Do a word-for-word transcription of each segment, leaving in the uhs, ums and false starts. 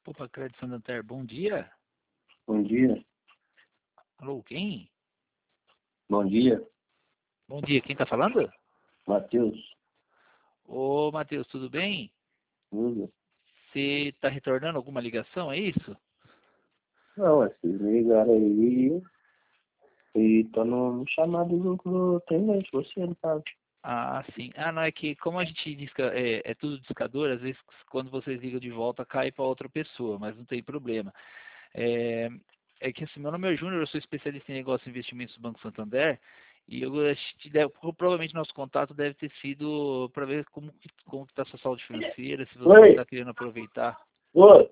Opa, Crédito Santander, bom dia. Bom dia. Alô, quem? Bom dia, Bom dia, quem tá falando? Matheus. Ô, Matheus, tudo bem? Tudo? Você tá retornando alguma ligação, é isso? Não, assim, me ligaram aí e tô no, no chamado do, do tenente, você não sabe. Ah, sim. Ah, não, é que como a gente disca, é, é tudo discador, às vezes quando vocês ligam de volta cai para outra pessoa, mas não tem problema. É, é que assim, meu nome é Júnior, eu sou especialista em negócios e investimentos do Banco Santander, e eu acho que deve- provavelmente nosso contato deve ter sido para ver como que como está a sua saúde financeira, se você Oi, está querendo aproveitar. oi,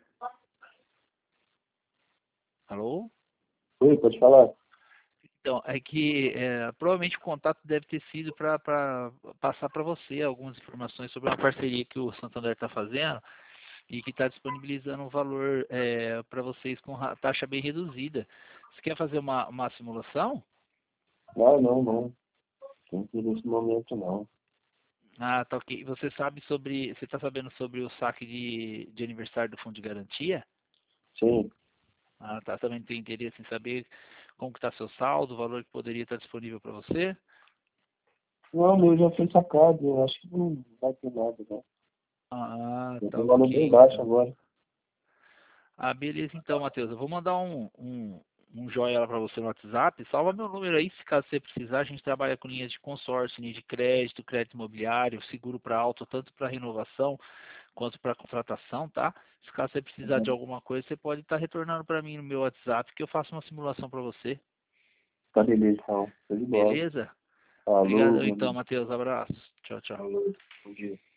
Alô? oi, pode falar? Então, é que é, provavelmente o contato deve ter sido para passar para você algumas informações sobre uma parceria que o Santander está fazendo e que está disponibilizando um valor para vocês com ra- taxa bem reduzida. Você quer fazer uma, uma simulação? Não, não, não. Não fiz nesse momento, não. Ah, tá ok. Você sabe sobre, você está sabendo sobre o saque de, de aniversário do Fundo de Garantia? Sim. Ah, tá. Também tem interesse em saber como que está seu saldo, o valor que poderia estar disponível para você? Não, meu já foi sacado, eu acho que não vai ter nada, né? Ah, Eu tá tô um valor bem ok, baixo então. agora. Ah, beleza então, Matheus. Eu vou mandar um, um, um joia lá para você no WhatsApp. Salva meu número aí, se caso você precisar. A gente trabalha com linhas de consórcio, linha de crédito, crédito imobiliário, seguro para auto, tanto para renovação quanto para contratação, tá? Se caso você precisar de Uhum. alguma coisa, você pode estar retornando para mim no meu WhatsApp que eu faço uma simulação para você. Tá beleza, então. Tô de bola. Beleza? Falou, Obrigadão meu então, amigo. Matheus. Abraço. Tchau, tchau. Falou. Bom dia.